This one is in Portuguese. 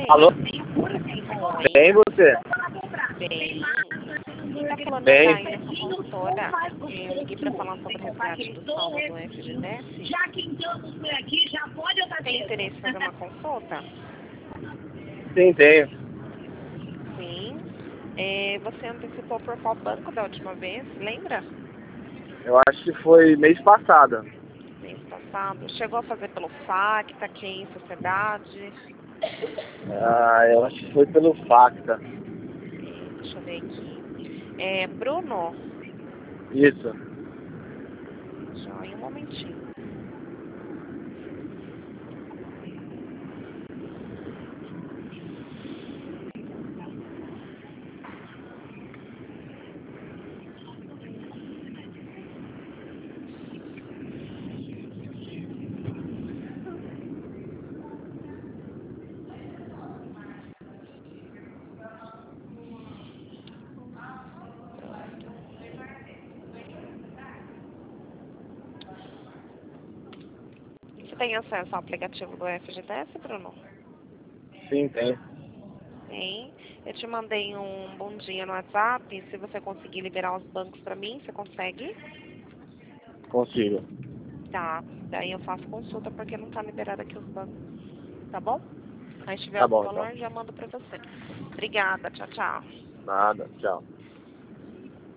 Alô? Oi. Bem, você? Bem. Quem tá falando Bem. é a Ina, sua consultora. Eu liguei pra falar sobre o resgate do saldo do FGTS. Tem interesse em fazer uma consulta? Sim, tenho. Sim. Você antecipou por qual banco da última vez? Lembra? Eu acho que foi mês passado. Mês passado. Chegou a fazer pelo Facta, Quem, Sociedade? Eu acho que foi pelo Facta. Deixa eu ver aqui. Bruno? Isso. Joia, um momentinho. Você tem acesso ao aplicativo do FGTS, Bruno? Sim, tenho. Tem. Eu te mandei um bom dia no WhatsApp. Se você conseguir liberar os bancos pra mim, você consegue? Consigo. Tá. Daí eu faço consulta porque não tá liberado aqui os bancos. Tá bom? Aí se tiver Tá algum bom, então. valor, já mando pra você. Obrigada. Tchau, tchau. Nada. Tchau.